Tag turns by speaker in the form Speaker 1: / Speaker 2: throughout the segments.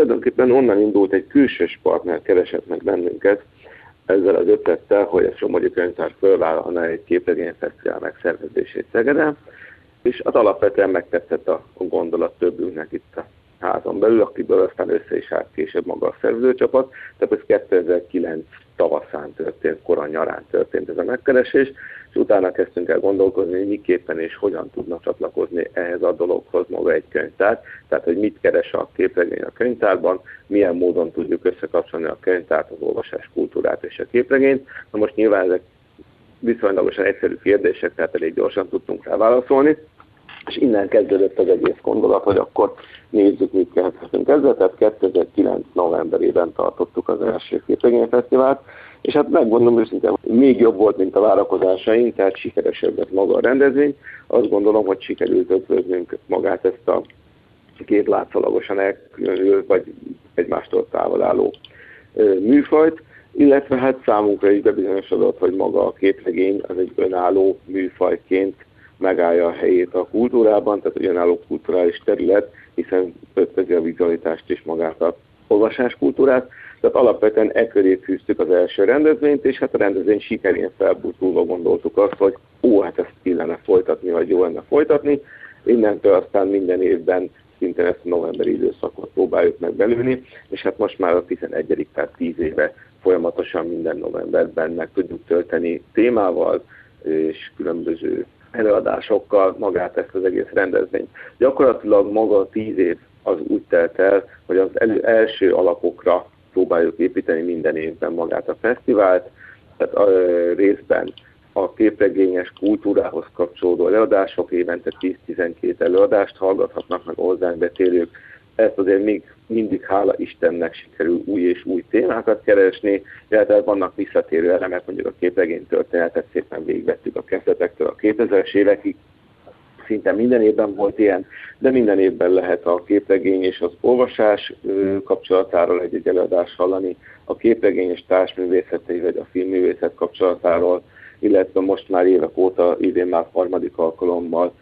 Speaker 1: tulajdonképpen onnan indult, egy külsős partner keresett meg bennünket ezzel az ötlettel, hogy a Somogyi Könyvtár fölvállalna egy képregényfesztivál megszervezését Szegeden, és az alapvetően megtetszett a gondolat többünknek itt a házon belül, akiből aztán össze is állt később maga a szervezőcsapat. Tehát ez 2009 tavaszán történt, koran nyarán történt ez a megkeresés, és utána kezdtünk el gondolkozni, hogy miképpen és hogyan tudnak csatlakozni ehhez a dologhoz maga egy könyvtár. Tehát, hogy mit keres a képregény a könyvtárban, milyen módon tudjuk összekapcsolni a könyvtárt, az olvasás kultúrát és a képregényt. Na most nyilván ezek viszonylagosan egyszerű kérdések, tehát elég gyorsan tudtunk rá válaszolni. És innen kezdődött az egész gondolat, hogy akkor nézzük, mit kezdhetünk ezzel. Tehát 2009 novemberében tartottuk az első képregényfesztivált, és hát megmondom őszintén, még jobb volt, mint a várakozásaink, tehát sikeresebb lett maga a rendezvény. Azt gondolom, hogy sikerült ötvöznünk magát ezt a két látszólagosan elkülönülő, vagy egymástól távol álló műfajt, illetve hát számunkra is bebizonyosodott, hogy maga a képregény az egy önálló műfajként megállja a helyét a kultúrában, tehát egy önálló kulturális terület, hiszen ötvözi a vizualitást és magát a olvasáskultúrát. Tehát alapvetően e köré fűztük az első rendezvényt, és hát a rendezvény sikerén felbújtulva gondoltuk azt, hogy hát ezt illene folytatni, vagy jó lenne folytatni. Innentől aztán minden évben szintén ezt a novemberi időszakot próbáljuk meg belülni, és hát most már a 11. tehát 10 éve folyamatosan minden novemberben meg tudjuk tölteni témával és különböző előadásokkal magát ezt az egész rendezvényt. Gyakorlatilag maga 10 év az úgy telt el, hogy az első alapokra próbáljuk építeni minden évben magát a fesztivált, tehát részben a képregényes kultúrához kapcsolódó előadások, évente 10-12 előadást hallgathatnak meg hozzánk betérők. Ezt azért még mindig hála Istennek sikerül új és új témákat keresni, illetve vannak visszatérő elemek, mondjuk a képregény történetet szépen végigvettük a kezdetektől a 2000-es évekig. Szinte minden évben volt ilyen, de minden évben lehet a képregény és az olvasás kapcsolatáról egy előadást hallani, a képregény és társművészetei vagy a filmművészet kapcsolatáról, illetve most már évek óta, idén már 3. alkalommal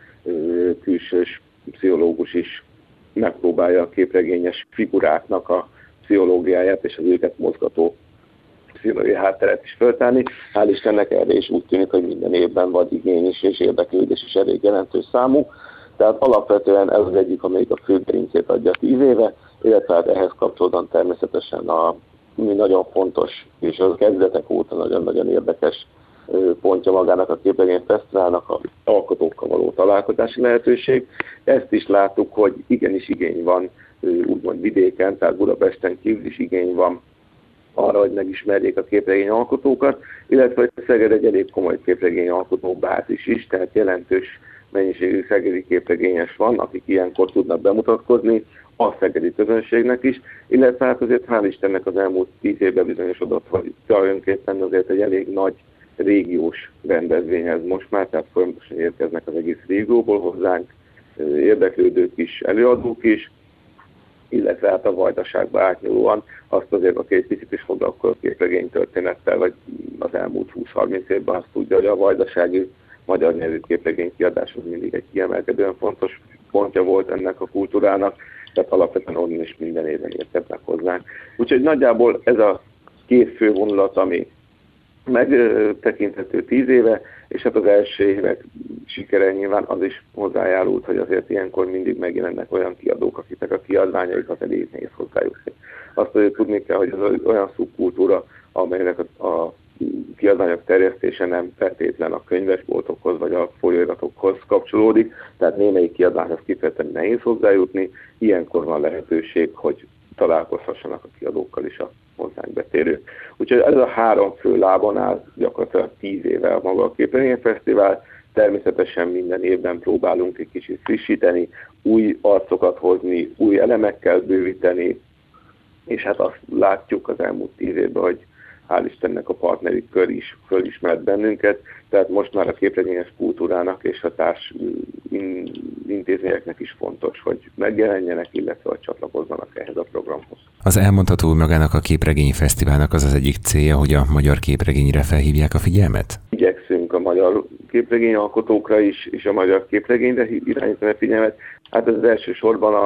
Speaker 1: külsős pszichológus is megpróbálja a képregényes figuráknak a pszichológiáját és az őket mozgató pszichológiai hátteret is föltárni. Hál' Istennek erre is úgy tűnik, hogy minden évben van igény is és érdeklődés is elég jelentős számú. Tehát alapvetően ez az egyik, amelyik a főgerincét adja 10 éve, illetve hát ehhez kapcsolódóan természetesen ami nagyon fontos, és az kezdetek óta nagyon-nagyon érdekes pontja magának a képregény fesztiválnak a alkotókkal való találkozási lehetőség. Ezt is láttuk, hogy igenis igény van úgymond vidéken, tehát Budapesten kívül is igény van arra, hogy megismerjék a képregény alkotókat, illetve hogy Szeged egy elég komoly képregény alkotó bázis is, tehát jelentős mennyiségű szegedi képregényes van, akik ilyenkor tudnak bemutatkozni a szegedi közönségnek is, illetve hát azért hál' Istennek az elmúlt 10 évben bizonyosodott, hogy tulajdonképpen azért egy elég nagy régiós rendezvényhez most már, tehát folyamatosan érkeznek az egész régióból hozzánk érdeklődők is, előadók is, illetve hát a Vajdaságba átnyúlóan azt azért, aki egy picit is foglalkozott képregény történettel, vagy az elmúlt 20-30 évben azt tudja, hogy a vajdasági magyar nyelvű képregény kiadás az mindig egy kiemelkedően fontos pontja volt ennek a kultúrának, tehát alapvetően onnan is minden évben érkeznek hozzánk. Úgyhogy nagyjából ez a két fő vonulat, ami megtekinthető 10 éve, és hát az első évek sikere nyilván az is hozzájárult, hogy azért ilyenkor mindig megjelennek olyan kiadók, akiknek a kiadványaikat elég nehéz hozzájutni. Azt azért tudni kell, hogy ez olyan szubkultúra, amelynek a kiadványok terjesztése nem feltétlen a könyvesboltokhoz vagy a folyóiratokhoz kapcsolódik, tehát némelyik kiadványhoz kifejezetten nehéz hozzájutni, ilyenkor van lehetőség, hogy találkozhassanak a kiadókkal is a hozzánk betérők. Úgyhogy ez a 3 fő lábon áll gyakorlatilag 10 éve maga a Képregényfesztivál. Természetesen minden évben próbálunk egy kicsit frissíteni, új arcokat hozni, új elemekkel bővíteni, és hát azt látjuk az elmúlt 10 évben, hogy hál' Istennek a partneri kör is fölismert bennünket, tehát most már a képregényes kultúrának és a társ intézményeknek is fontos, hogy megjelenjenek, illetve hogy csatlakozzanak ehhez a programhoz.
Speaker 2: Az elmondható magának a Képregényfesztiválnak az egyik célja, hogy a magyar képregényre felhívják a figyelmet?
Speaker 1: Igyekszünk a magyar képregényalkotókra is, és a magyar képregényre irányítani a figyelmet. Hát ez elsősorban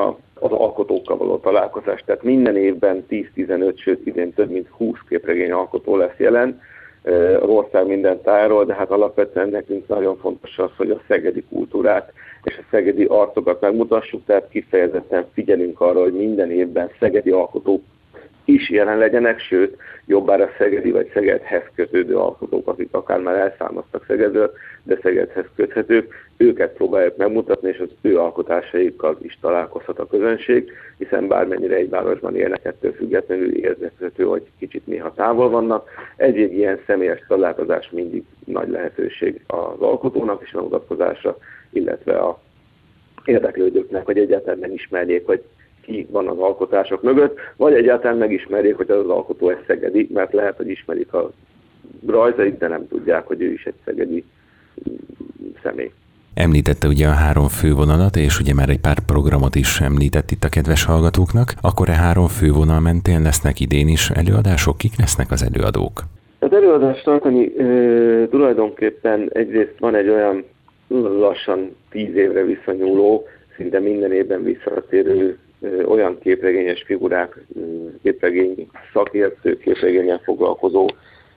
Speaker 1: az alkotókkal való találkozás. Tehát minden évben 10-15, sőt idén több mint 20 képregény alkotó lesz jelen az ország minden tájáról, de hát alapvetően nekünk nagyon fontos az, hogy a szegedi kultúrát és a szegedi arcokat megmutassuk, tehát kifejezetten figyelünk arra, hogy minden évben szegedi alkotók is jelen legyenek, sőt, jobbára szegedi vagy Szegedhez kötődő alkotók, akik akár már elszármaztak Szegedről, de Szegedhez köthetők, őket próbáljuk megmutatni, és az ő alkotásaikkal is találkozhat a közönség, hiszen bármennyire egy városban élnek, ettől függetlenül érzékelhető, hogy kicsit néha távol vannak. Egy ilyen személyes találkozás mindig nagy lehetőség az alkotónak is megmutatkozásra, illetve a érdeklődőknek, hogy egyáltalán megismerjék, hogy ki van az alkotások mögött, vagy egyáltalán megismerjék, hogy az alkotó egy szegedi, mert lehet, hogy ismerik a rajzait, de nem tudják, hogy ő is egy szegedi személy.
Speaker 2: Említette ugye a 3 fővonalat, és ugye már egy pár programot is említett itt a kedves hallgatóknak. Akkor 3 fővonal mentén lesznek idén is előadások? Kik lesznek az előadók?
Speaker 1: Az előadást tartani tulajdonképpen egyrészt van egy olyan lassan 10 évre visszanyúló, szinte minden évben visszatérő olyan képregényes figurák, képregény szakértők, képregényen foglalkozó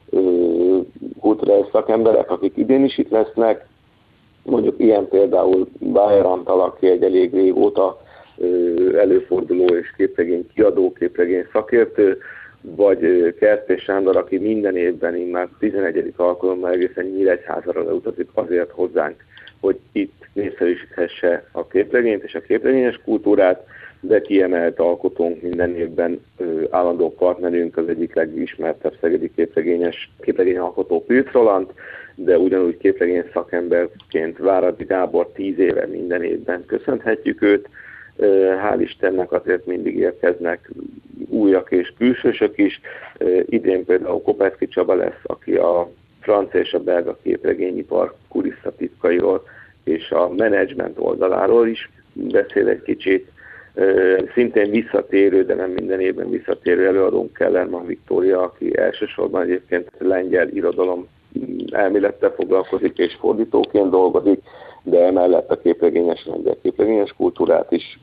Speaker 1: kulturális szakemberek, akik idén is itt lesznek. Mondjuk ilyen például Bájer Antal, aki egy elég régóta előforduló és képregény kiadó, képregény szakértő, vagy Kertész Sándor, aki minden évben immár 11. alkalommal egészen Nyíregyházára leutazik azért hozzánk, hogy itt népszerűsíthesse a képregényt és a képregényes kultúrát, de kiemelt alkotónk minden évben állandó partnerünk, az egyik legismertebb szegedi képregény alkotó Pilc Roland, de ugyanúgy képregény szakemberként Váradi Gábor 10 éve minden évben köszönhetjük őt. Hál' Istennek azért mindig érkeznek újak és külsősök is. Idén például Kopecki Csaba lesz, aki a francia és a belga képregényipar kulisszatitkairól és a menedzsment oldaláról is beszél egy kicsit. Szintén visszatérő, de nem minden évben visszatérő előadónk Kellerman Viktória, aki elsősorban egyébként lengyel irodalom elmélettel foglalkozik és fordítóként dolgozik, de emellett a képregényes lengyel képregényes kultúrát is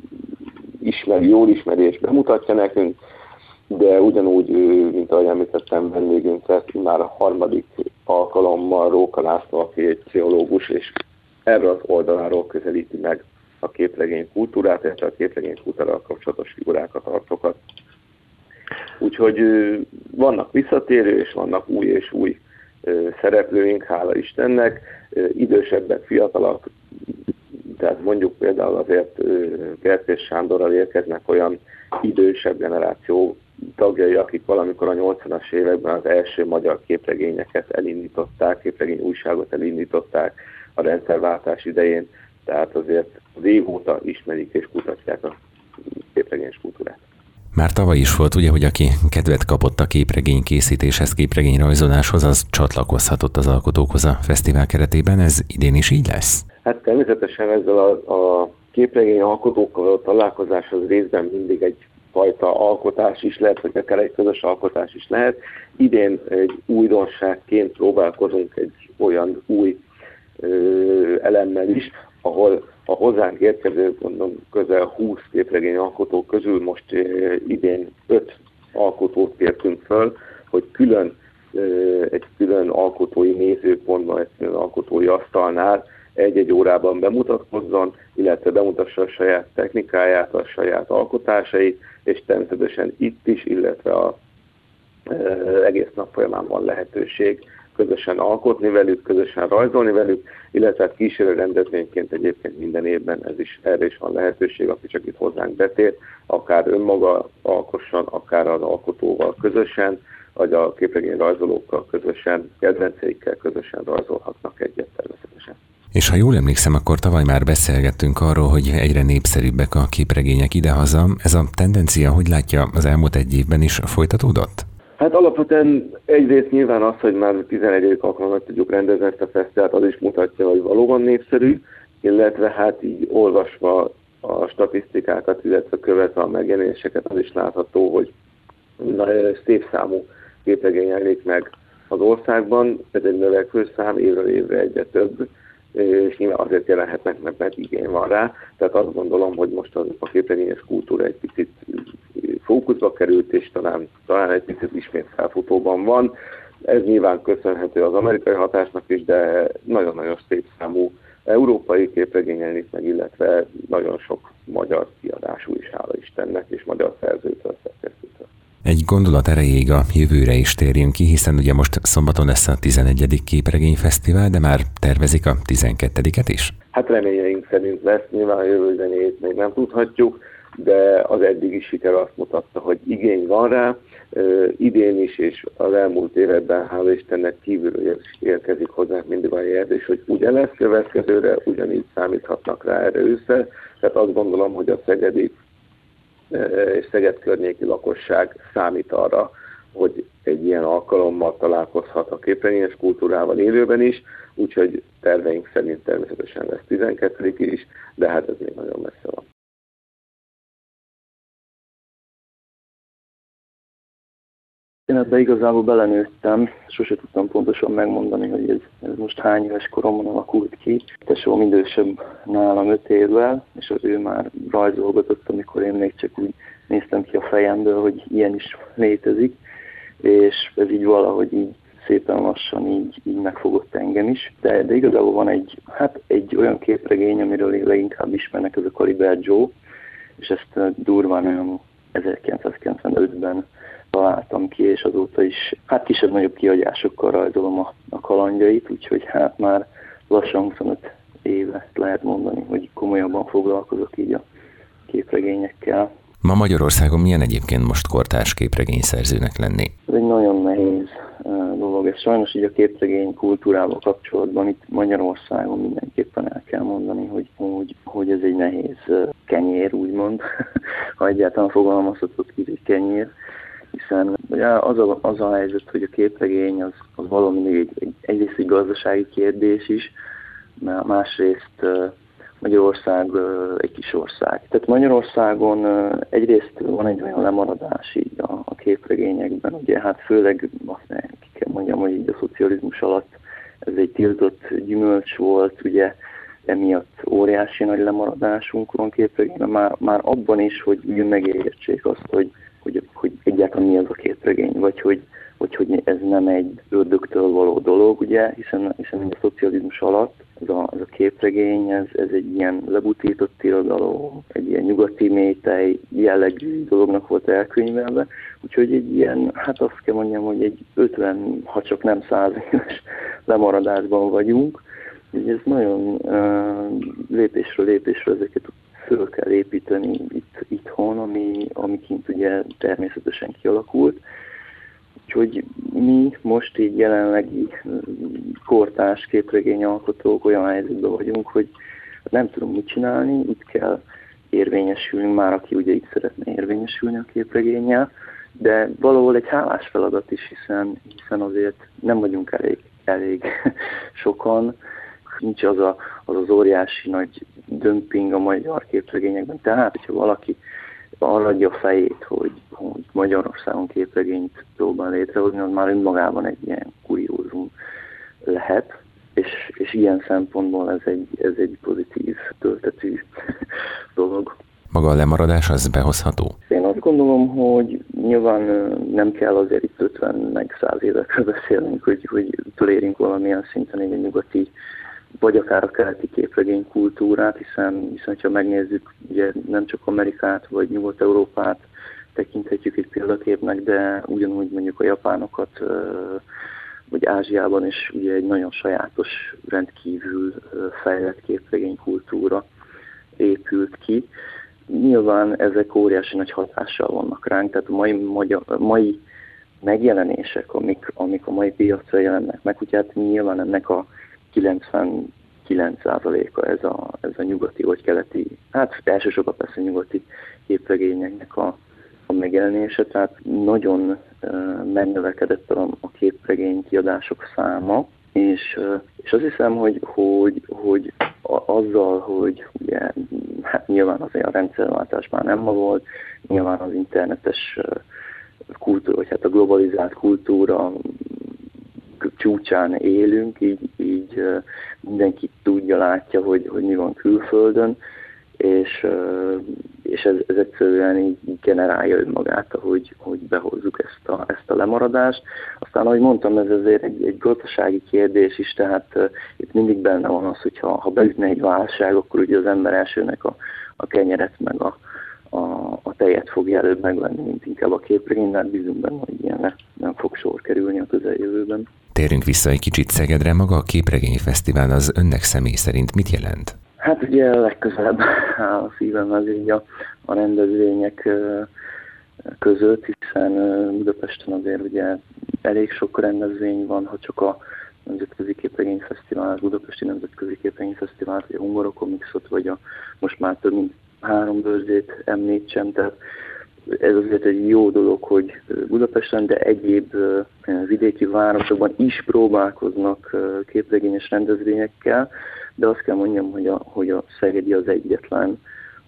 Speaker 1: jól ismeri és bemutatja nekünk, de ugyanúgy, mint ahogy említettem, vendégünk lesz már a 3. alkalommal Róka László, aki egy pszichológus, és erről az oldaláról közelíti meg a képregény kultúrát, illetve a képregény kultúrával kapcsolatos figurákat, arcokat. Úgyhogy vannak visszatérő, és vannak új és új szereplőink, hála Istennek, idősebbek, fiatalak, tehát mondjuk például azért Kertész Sándorral érkeznek olyan idősebb generáció tagjai, akik valamikor a 80-as években az első magyar képregényeket elindították, képregény újságot elindították a rendszerváltás idején, tehát azért régóta ismerik és kutatják a képregényes kultúrát.
Speaker 2: Már tavaly is volt, ugye, hogy aki kedvet kapott a képregény készítéshez, képregény rajzoláshoz, az csatlakozhatott az alkotókhoz a fesztivál keretében. Ez idén is így lesz?
Speaker 1: Hát természetesen ezzel a képregény alkotókkal a találkozás az részben mindig egyfajta alkotás is lehet, vagy akár egy közös alkotás is lehet. Idén egy újdonságként próbálkozunk egy olyan új elemmel is, ahol a hozzánk érkező, mondom, közel 20 képregény alkotó közül most idén 5 alkotót kértünk föl, hogy egy külön alkotói nézőpontban, egy külön alkotói asztalnál egy-egy órában bemutatkozzon, illetve bemutassa a saját technikáját, a saját alkotásait, és természetesen itt is, illetve az egész nap folyamán van lehetőség közösen alkotni velük, közösen rajzolni velük, illetve kísérő rendezvényként egyébként minden évben erre is van lehetőség, aki csak itt hozzánk betér, akár önmaga alkosson, akár az alkotóval közösen, vagy a képregény rajzolókkal közösen, kedvenceikkel közösen rajzolhatnak egyet természetesen.
Speaker 2: És ha jól emlékszem, akkor tavaly már beszélgettünk arról, hogy egyre népszerűbbek a képregények idehaza. Ez a tendencia, hogy látja, az elmúlt egy évben is folytatódott?
Speaker 1: Hát alapvetően egyrészt nyilván az, hogy már 11. alkalommal tudjuk rendezni ezt a fesztivált, az is mutatja, hogy valóban népszerű, illetve hát így olvasva a statisztikákat, illetve követve a megjelenéseket, az is látható, hogy szép számú képregény jelenik meg az országban, ez egy növekvő szám, évről évre egyre több és nyilván azért jelenhetnek meg, mert igény van rá. Tehát azt gondolom, hogy most a képregényes kultúra egy picit fókuszba került, és talán egy picit ismét felfutóban van. Ez nyilván köszönhető az amerikai hatásnak is, de nagyon-nagyon szép számú európai képregény jelenik meg, illetve nagyon sok magyar kiadású is, hála Istennek, és magyar szerzőtől, szerkesztőtől.
Speaker 2: Egy gondolat erejéig a jövőre is térjünk ki, hiszen ugye most szombaton lesz a 11. képregényfesztivál, de már tervezik a 12-et is?
Speaker 1: Hát reményeink szerint lesz, nyilván a jövő zenéjét még nem tudhatjuk, de az eddigi siker azt mutatta, hogy igény van rá, idén is, és az elmúlt években, hála Istennek, kívülről érkezik hozzánk mindig a jelzés, hogy ugye lesz következőre, ugyanígy számíthatnak rá erre ősszel. Tehát azt gondolom, hogy a szegedi és Szeged környéki lakosság számít arra, hogy egy ilyen alkalommal találkozhat a képregényes kultúrával élőben is, úgyhogy terveink szerint természetesen lesz 12. is, de hát ez még nagyon messze van.
Speaker 3: Én ebbe igazából belenőttem, sose tudtam pontosan megmondani, hogy ez most hány éves koromban alakult ki. Tesóm idősebb nálam 5 évvel, és ő már rajzolgatott, amikor én még csak úgy néztem ki a fejemből, hogy ilyen is létezik, és ez így valahogy így szépen lassan így megfogott engem is. De igazából van egy olyan képregény, amiről leginkább ismernek, ez a Kaliber Joe, és ezt durván olyan 1995-ben találtam ki, és azóta is kisebb-nagyobb kiadásokkal rajzolom a kalandjait, úgyhogy már lassan 25 éve lehet mondani, hogy komolyabban foglalkozok így a képregényekkel.
Speaker 2: Ma Magyarországon milyen egyébként most kortárs képregényszerzőnek lenni?
Speaker 3: Ez egy nagyon nehéz dolog, és sajnos így a képregény kultúrával kapcsolatban itt Magyarországon mindenképpen el kell mondani, hogy ez egy nehéz kenyér, úgymond, ha egyáltalán fogalmazhatott ki egy kenyér, hiszen az a helyzet, hogy a képregény az valami egyrészt egy gazdasági kérdés is, másrészt Magyarország egy kis ország. Tehát Magyarországon egyrészt van egy olyan lemaradás így a képregényekben, ugye hát főleg azt kell mondjam, hogy így a szocializmus alatt ez egy tiltott gyümölcs volt, ugye emiatt óriási nagy lemaradásunk van képregényben, már abban is, hogy ugye megértsék azt, hogy egyáltalán mi az a képregény, vagy hogy ez nem egy ördögtől való dolog, ugye, hiszen a szocializmus alatt ez a képregény, ez egy ilyen lebutított irodalom, egy ilyen nyugati métej jellegű dolognak volt elkönyvelve, úgyhogy egy ilyen, hát azt kell mondjam, hogy egy 50, ha csak nem 100 éves lemaradásban vagyunk, úgyhogy ez nagyon lépésről lépésre ezeket föl kell építeni itthon, ami kint ugye természetesen kialakult. Úgyhogy mi most így jelenlegi kortárs képregényalkotók olyan helyzetben vagyunk, hogy nem tudunk mit csinálni, itt kell érvényesülni, már aki ugye itt szeretne érvényesülni a képregénnyel, de valahol egy hálás feladat is, hiszen azért nem vagyunk elég sokan, nincs az óriási nagy dömping a magyar képregényekben. Tehát, hogyha valaki arra adja a fejét, hogy Magyarországon képregényt próbál létrehozni, az már önmagában egy ilyen kuriózum lehet, és ilyen szempontból ez egy pozitív töltetű dolog.
Speaker 2: Maga a lemaradás az behozható?
Speaker 3: Én azt gondolom, hogy nyilván nem kell azért itt 50 meg 100 évekről beszélnünk, hogy elérjünk valamilyen szinten egy nyugati, vagy akár a keleti képregény kultúrát, hiszen ha megnézzük, ugye nem csak Amerikát vagy Nyugat-Európát tekinthetjük egy példaképnek, de ugyanúgy mondjuk a japánokat, vagy Ázsiában is ugye egy nagyon sajátos, rendkívül fejlett képregény kultúra épült ki. Nyilván ezek óriási nagy hatással vannak ránk, tehát a mai megjelenések, amik a mai piacra jelennek meg, ugye hát nyilván ennek a 99%-a ez a nyugati vagy keleti, hát elsősorban persze nyugati képregényeknek a megjelenése, tehát nagyon megnövekedett a képregény kiadások száma, és azt hiszem, hogy azzal, hogy ugye, hát nyilván azért a rendszerváltás már nem ma volt, nyilván az internetes kultúra, vagy hát a globalizált kultúra csúcsán élünk, így mindenki tudja, látja, hogy mi van külföldön, és ez egyszerűen így generálja önmagát, hogy behozzuk ezt a lemaradást. Aztán, ahogy mondtam, ez azért egy gazdasági kérdés is, tehát itt mindig benne van az, hogy ha beütne egy válság, akkor ugye az ember elsőnek a kenyeret meg a tejet fogja előbb megvenni, mint inkább a képregényt, de bízunk benne, hogy ilyenre nem fog sor kerülni a közeljövőben.
Speaker 2: Térjünk vissza egy kicsit Szegedre, maga a Képregényfesztivál az önnek személy szerint mit jelent?
Speaker 3: Hát ugye legközelebb áll a szívem így a rendezvények között, hiszen Budapesten azért ugye elég sok rendezvény van, ha csak a Nemzetközi Képregényfesztivál, a Budapesti Nemzetközi Képregényfesztivál, vagy a Hungarokomixot, vagy a most már több mint 3 bőrzét említsem, tehát ez azért egy jó dolog, hogy Budapesten, de egyéb vidéki városokban is próbálkoznak képregényes rendezvényekkel, de azt kell mondjam, hogy a szegedi az egyetlen,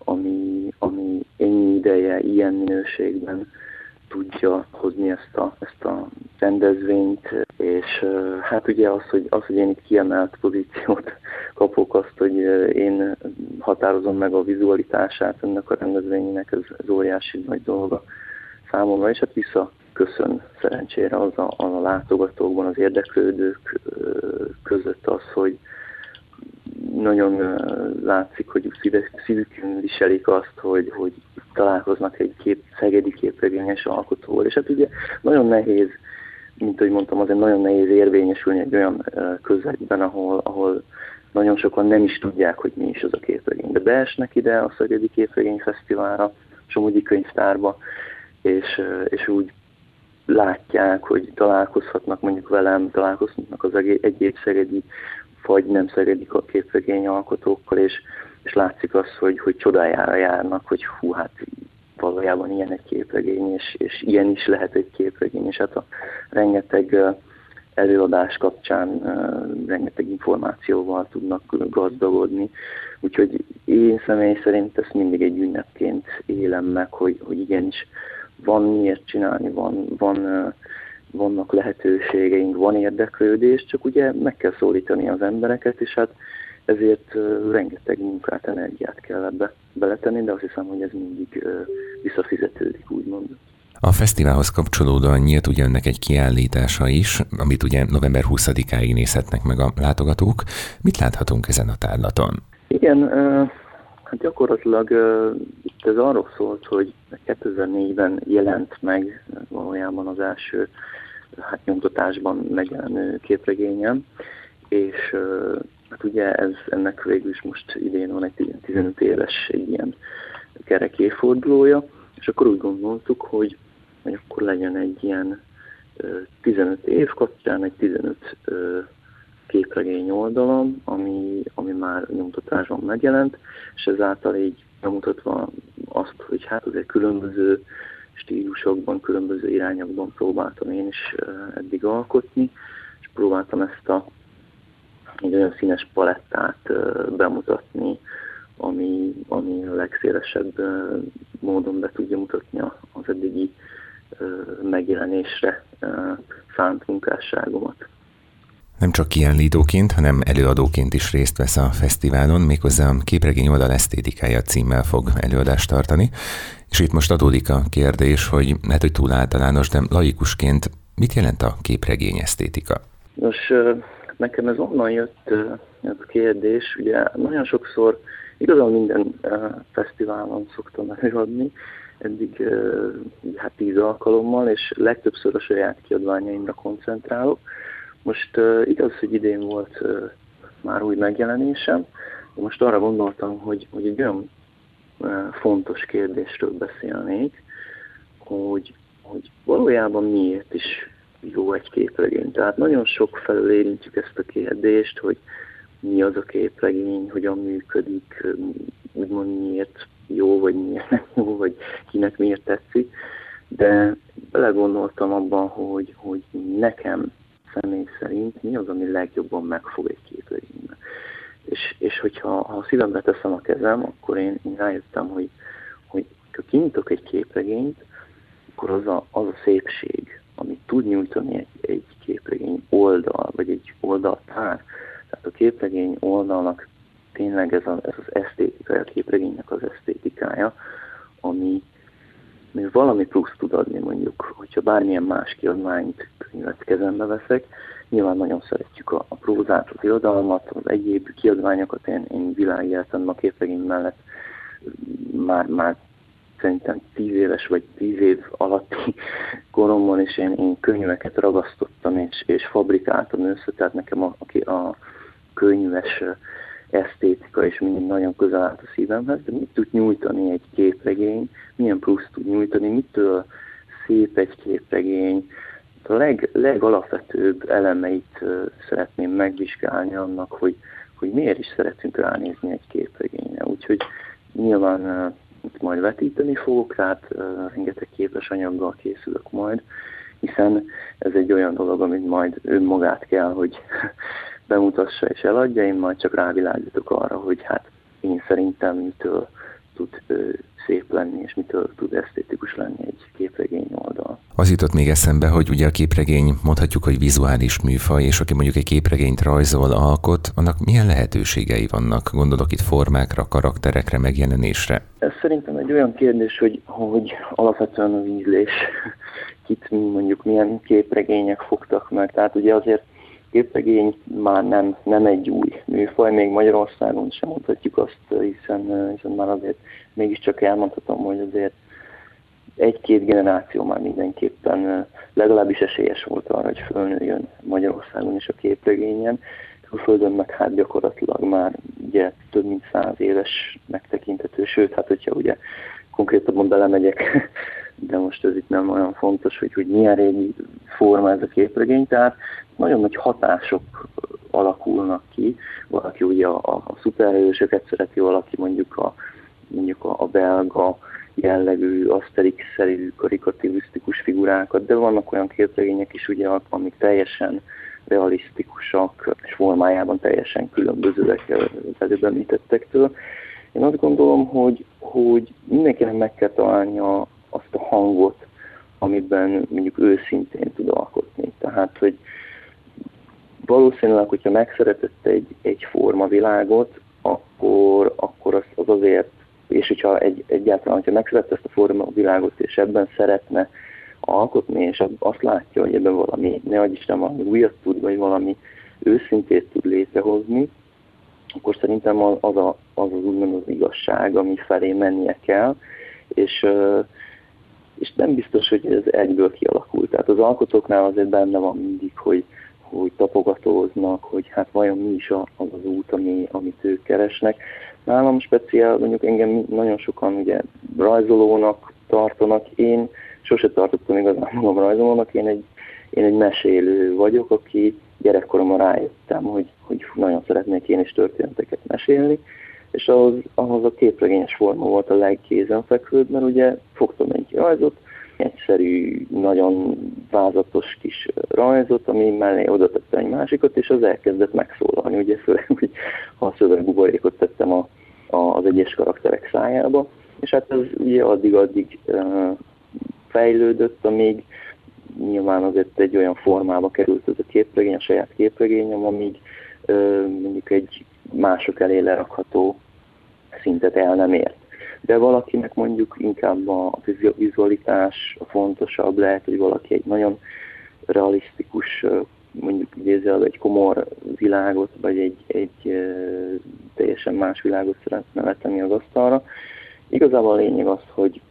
Speaker 3: ami ennyi ideje, ilyen minőségben tudja hozni ezt a rendezvényt, és hát ugye az, hogy én itt kiemelt pozíciót kapok, azt, hogy én határozom meg a vizualitását ennek a rendezvénynek, ez óriási nagy dolga számomra, és hát visszaköszön szerencsére az a látogatókban, az érdeklődők között az, hogy nagyon látszik, hogy szívükön viselik azt, hogy találkoznak egy szegedi képregényes alkotóval. És hát ugye nagyon nehéz, mint ahogy mondtam, azért nagyon nehéz érvényesülni egy olyan közegben, ahol nagyon sokan nem is tudják, hogy mi is az a képregény. De beesnek ide a Szegedi Képregényfesztiválra, Somogyi Könyvtárba, és úgy látják, hogy találkozhatnak mondjuk velem, találkozhatnak az egyéb szegedi vagy nem szegedi képregény alkotókkal, és látszik az, hogy csodájára járnak, hogy hú, hát valójában ilyen egy képregény, és ilyen is lehet egy képregény, és hát a rengeteg előadás kapcsán rengeteg információval tudnak gazdagodni. Úgyhogy én személy szerint ezt mindig egy ünnepként élem meg, hogy igenis van miért csinálni, vannak lehetőségeink, van érdeklődés, csak ugye meg kell szólítani az embereket, és hát ezért rengeteg munkát, energiát kell ebbe beletenni, de azt hiszem, hogy ez mindig visszafizetődik, úgymond.
Speaker 2: A fesztiválhoz kapcsolódóan nyílt ugye önnek egy kiállítása is, amit ugye november 20-áig nézhetnek meg a látogatók. Mit láthatunk ezen a tárlaton?
Speaker 3: Igen, hát gyakorlatilag itt ez arról szólt, hogy 2004-ben jelent meg valójában az első nyomtatásban megjelenő képregényem, és hát ugye ennek végül is most idén van egy 15 éves egy ilyen kerek évfordulója, és akkor úgy gondoltuk, hogy akkor legyen egy ilyen 15 év kapcsán egy 15 képregény oldalam, ami már nyomtatásban megjelent, és ezáltal így bemutatva azt, hogy hát azért különböző stílusokban, különböző irányokban próbáltam én is eddig alkotni, és próbáltam ezt egy olyan színes palettát bemutatni, ami a legszélesebb módon be tudja mutatni az eddigi megjelenésre szánt munkásságomat.
Speaker 2: Nem csak kiállítóként, hanem előadóként is részt vesz a fesztiválon, méghozzá a Képregény oldal esztétikája címmel fog előadást tartani. És itt most adódik a kérdés, hogy lehet, hogy túl általános, de laikusként mit jelent a képregény esztétika?
Speaker 3: Nos, nekem ez onnan jött ez a kérdés. Ugye nagyon sokszor, igazán minden fesztiválon szoktam előadni, eddig hát 10 alkalommal, és legtöbbször a saját kiadványaimra koncentrálok. Most igaz, hogy idén volt már új megjelenésem, de most arra gondoltam, hogy egy olyan fontos kérdésről beszélnék, hogy valójában miért is jó egy képregény. Tehát nagyon sok felől érintjük ezt a kérdést, hogy mi az a képregény, hogyan működik, úgymond miért jó, vagy miért nem jó, vagy kinek miért tetszik. De belegondoltam abban, hogy nekem személy szerint mi az, ami legjobban megfog egy képregényben. És hogyha szívembe teszem a kezem, akkor én rájöttem, hogy ha kinyitok egy képregényt, akkor az a szépség, amit tud nyújtani egy képregény oldal, vagy egy oldaltár. Tehát a képregény oldalnak tényleg ez az esztétikája, a képregénynek az esztétikája, ami valami plusz tud adni, mondjuk, hogyha bármilyen más kiadványt, könyvet kezembe veszek, nyilván nagyon szeretjük a prózát, az irodalmat, az egyéb kiadványokat, én világéletemben a képregény mellett már szerintem 10 éves vagy 10 év alatti koromban is én könyveket ragasztottam és fabrikáltam össze, tehát nekem a könyves esztétika és mindig nagyon közel állt a szívemhez, de mit tud nyújtani egy képregény, milyen plusz tud nyújtani, mitől szép egy képregény. A legalapvetőbb elemeit szeretném megvizsgálni annak, hogy miért is szeretünk ránézni egy képregényre. Úgyhogy nyilván itt majd vetíteni fogok, tehát rengeteg képes anyaggal készülök majd, hiszen ez egy olyan dolog, amit majd önmagát kell, hogy bemutassa és eladja, én majd csak rávilágítok arra, hogy hát én szerintem mitől tud szép lenni, és mitől tud esztétikus lenni egy képregény oldal.
Speaker 2: Az jutott még eszembe, hogy ugye a képregény mondhatjuk, hogy vizuális műfaj, és aki mondjuk egy képregényt rajzol, alkot, annak milyen lehetőségei vannak? Gondolok itt formákra, karakterekre, megjelenésre.
Speaker 3: Ez szerintem egy olyan kérdés, hogy alapvetően az ízlés, kit mondjuk milyen képregények fogtak meg. Tehát ugye azért képregény már nem egy új műfaj, még Magyarországon sem mondhatjuk azt, hiszen már azért mégiscsak elmondhatom, hogy azért egy-két generáció már mindenképpen legalábbis esélyes volt arra, hogy fölnőjön Magyarországon is a képregényen. Külföldön meg hát gyakorlatilag már ugye több mint 100 éves megtekinthető, sőt, hát hogyha ugye konkrétabban belemegyek, de most ez itt nem olyan fontos, hogy milyen régi forma ez a képregény, tehát nagyon nagy hatások alakulnak ki. Valaki ugye a szuperhősöket szereti, valaki mondjuk a belga jellegű, aszterix-szerű, karikaturisztikus figurákat, de vannak olyan képregények is, ugye, amik teljesen realisztikusak, és formájában teljesen különbözőek az előbb említettektől. Én azt gondolom, hogy mindenkinek meg kell találnia azt a hangot, amiben mondjuk őszintén tud alkotni. Tehát, hogy valószínűleg, hogyha megszeretett egy formavilágot, akkor az azért, és hogyha egyáltalán, hogyha megszerette ezt a formavilágot, és ebben szeretne alkotni, és azt látja, hogy ebben valami, ne adj Isten, valami újat tud, vagy valami őszintét tud létrehozni, akkor szerintem az úgymond az igazság, ami felé mennie kell, és nem biztos, hogy ez egyből kialakul. Tehát az alkotóknál azért benne van mindig, hogy tapogatóznak, hogy hát vajon mi is az az út, amit ők keresnek. Nálam speciál, mondjuk engem nagyon sokan ugye rajzolónak tartanak, én sose tartottam igazán magam rajzolónak, én egy mesélő vagyok, aki gyerekkoromban rájöttem, hogy nagyon szeretnék én is történeteket mesélni, és ahhoz a képregényes forma volt a legkézenfekvőbb, mert ugye fogtam egy rajzot, egyszerű, nagyon vázatos kis rajzot, ami mellé oda tettem egy másikat, és az elkezdett megszólalni, ugye főleg, hogy ha a szövegbuborékot tettem az egyes karakterek szájába, és hát ez ugye addig fejlődött, amíg nyilván azért egy olyan formába került ez a képregény, a saját képregényem, amíg mondjuk egy mások elé lerakható szintet el nem ért. De valakinek mondjuk inkább a vizualitás a fontosabb, lehet, hogy valaki egy nagyon realisztikus, mondjuk idézőjelben egy komor világot, vagy egy teljesen más világot szeretne letenni az asztalra. Igazából a lényeg az, hogy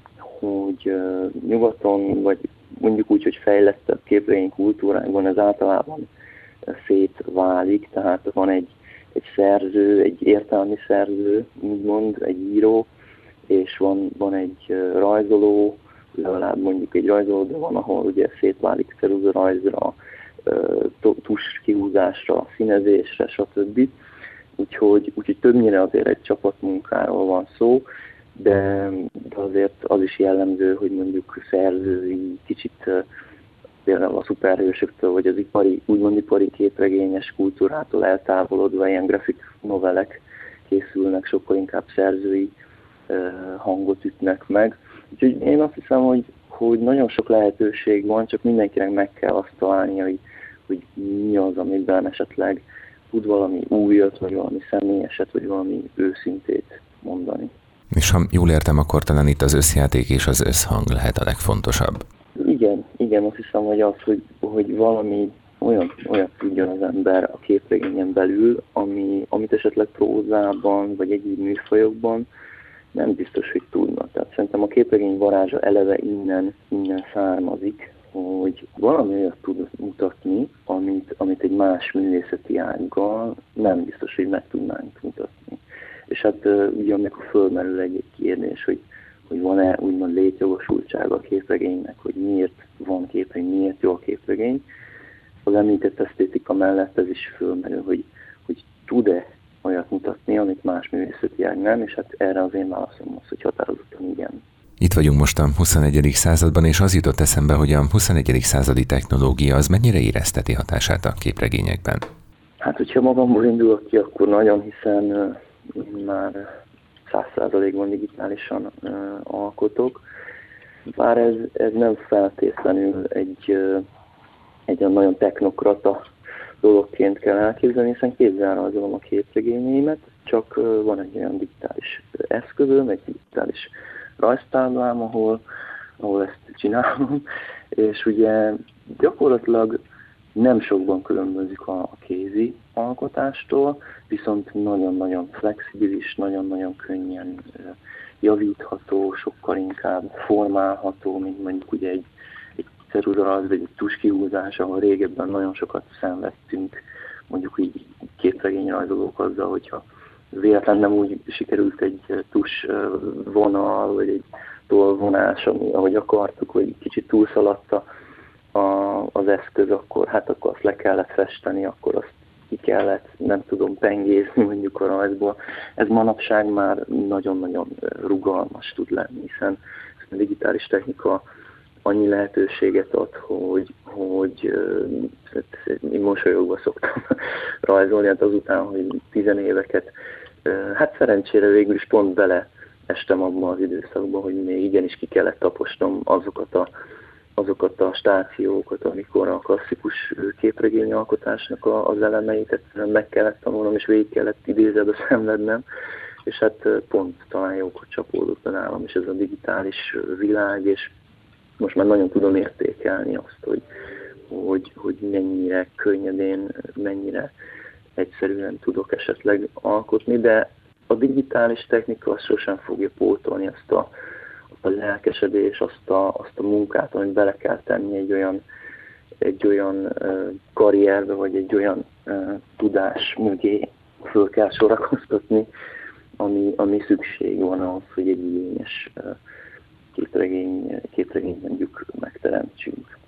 Speaker 3: nyugaton, vagy mondjuk úgy, hogy fejlettebb képregény kultúrákban ez általában szétválik, tehát van egy szerző, egy értelmi szerző, úgymond, egy író, és van egy rajzoló, legalább mondjuk egy rajzoló, de van, ahol ugye szétválik ceruzarajzra, tus kihúzásra, színezésre, stb. Úgyhogy többnyire azért egy csapatmunkáról van szó, de azért az is jellemző, hogy mondjuk szerzői kicsit például a szuperhősöktől, vagy az úgymond ipari képregényes kultúrától eltávolodva ilyen grafik novelek készülnek, sokkal inkább szerzői hangot ütnek meg. Úgyhogy én azt hiszem, hogy nagyon sok lehetőség van, csak mindenkinek meg kell azt találnia, hogy mi az, amiben esetleg tud valami újat, vagy valami személyeset, vagy valami őszintét mondani.
Speaker 2: És ha jól értem, akkor talán itt az összjáték és az összhang lehet a legfontosabb.
Speaker 3: Igen, azt hiszem, hogy az, hogy valami olyat tudjon az ember a képregényen belül, amit esetleg prózában, vagy egyéb műfajokban nem biztos, hogy tudna. Tehát szerintem a képregény varázsa eleve innen származik, hogy valami olyat tud mutatni, amit egy más művészeti ággal nem biztos, hogy meg tudnánk mutatni. És hát ugye amikor fölmerül egy kérdés, hogy van-e úgymond létjogosultsága a képregénynek, hogy miért van képregény, miért jó a képregény, az említett esztétika mellett ez is fölmerül, hogy tud-e olyat mutatni, amit más művészeti ág nem, és hát erre az én válaszom az, hogy határozottan igen.
Speaker 2: Itt vagyunk most a 21. században, és az jutott eszembe, hogy a 21. századi technológia az mennyire érezteti hatását a képregényekben? Hát,
Speaker 3: hogyha magamból indulok ki, akkor nagyon, hiszen én már 100%-ban digitálisan alkotok. Bár ez nem feltétlenül egy nagyon technokrata dologként kell elképzelni, hiszen kézzel rajzolom a képregényeimet, csak van egy olyan digitális eszközöm, egy digitális rajztáblám, ahol ezt csinálom, és ugye gyakorlatilag nem sokban különbözik a kézi alkotástól, viszont nagyon-nagyon flexibilis, nagyon-nagyon könnyen javítható, sokkal inkább formálható, mint mondjuk ugye egy ceruzarajz vagy egy tuskihúzás, ahol régebben nagyon sokat szenvedtünk, mondjuk így képregényrajzolók azzal, hogyha véletlenül nem úgy sikerült egy tus vonal, vagy egy tollvonás, ahogy akartuk, vagy kicsit túlszaladta az eszköz, akkor azt le kellett festeni, akkor azt ki kellett, nem tudom, pengészni mondjuk a rajzból. Ez manapság már nagyon-nagyon rugalmas tud lenni, hiszen a digitális technika annyi lehetőséget ad, hogy én mosolyogva szoktam rajzolni, hát azután, hogy 10 éveket, hát szerencsére végül is pont beleestem abban az időszakban, hogy még igenis ki kellett taposnom azokat a stációkat, amikor a klasszikus képregény alkotásnak az elemeit egyszerűen meg kellett tanulnom, és végig kellett idézőbe szenvednem, és hát pont talán jókor csapódott be nálam, és ez a digitális világ, és most már nagyon tudom értékelni azt, hogy mennyire könnyedén, mennyire egyszerűen tudok esetleg alkotni, de a digitális technika azt sosem fogja pótolni azt a lelkesedés, azt a munkát, amit bele kell tenni egy olyan karrierbe, vagy egy olyan tudás mögé föl kell sorakoztatni, ami szükség van ahhoz, hogy egy igényes képregény mondjuk megteremtsünk.